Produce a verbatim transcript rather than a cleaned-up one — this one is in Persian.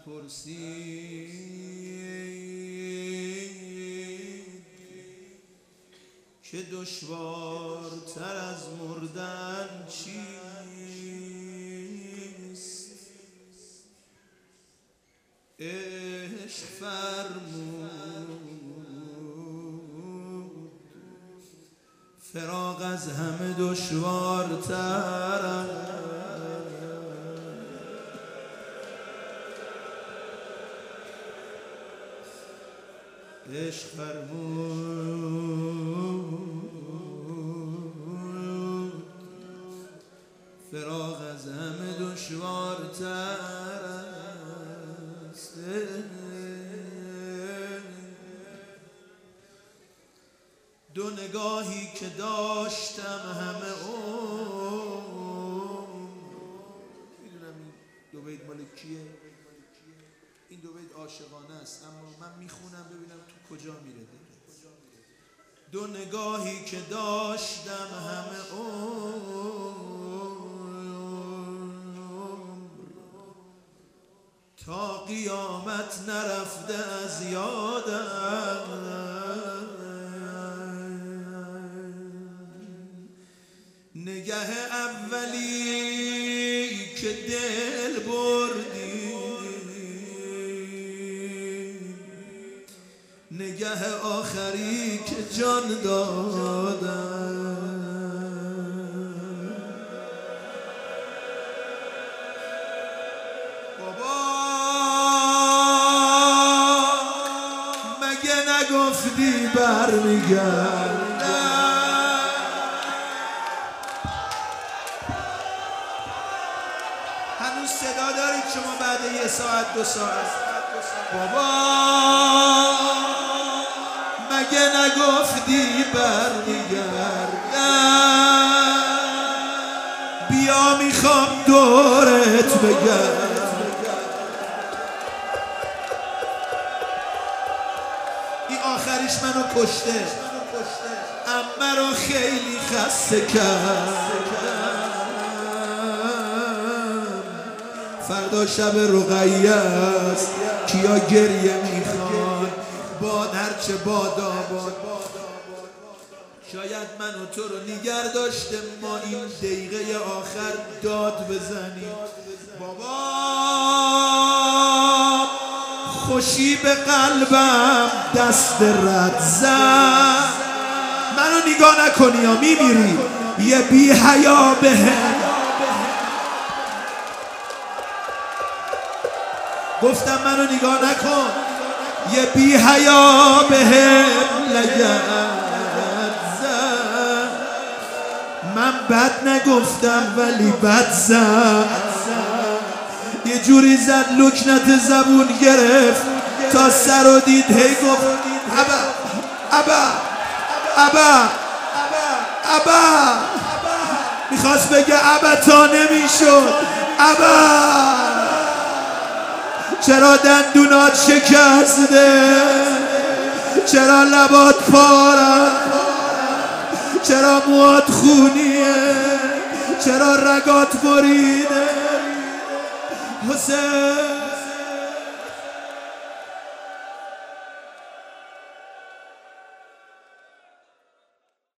پرسید که دشوارتر از مردن چیست؟ عشق فرمود فراق از همه دشوارتر. عشق فرمود فراق از همه دشوارتر است. دو نگاهی که داشتم همه عمر، میدونم این دو بیت مال کیه، این دو بیت عاشقانه است، اما من میخونم ببینم تو کجا میره. دو نگاهی که داشتم همه عمر، تا قیامت نرفته از یادم. نگه اولی که دل بردی، نگه آخری که جان دادم. بابا مگه نگفتی برمیگردم؟ هنوز صدا دارید شما بعد یه ساعت دو ساعت؟ بابا مگه نگفتی برمیگردم؟ بیا میخوام دورت بگردم. این آخریش منو کشته، اما رو خیلی خسته کرد. فردا شب رقیه است، کیا گریه میخوان؟ باد هرچه بادا باد. شاید من و تو رو نگر داشته ما این دقیقه آخر داد بزنیم. بابا خوشی به قلبم دست رد زد. منو نگاه نکنی یا میمیری. یه بی حیا به گفتم منو نگاه نکن. یه بی حیا به هم لگد زد. من بد نگفتم ولی بد زد. یه جوری زد لکنت زبون گرفت تا سر و دید هی گفت ابا ابا ابا ابا. میخواست بگه ابا تا نمیشد. ابا چرا دندونات شکسته؟ چرا لبات پاره؟ چرا موات خونیه؟ چرا رگات بریده؟ حسین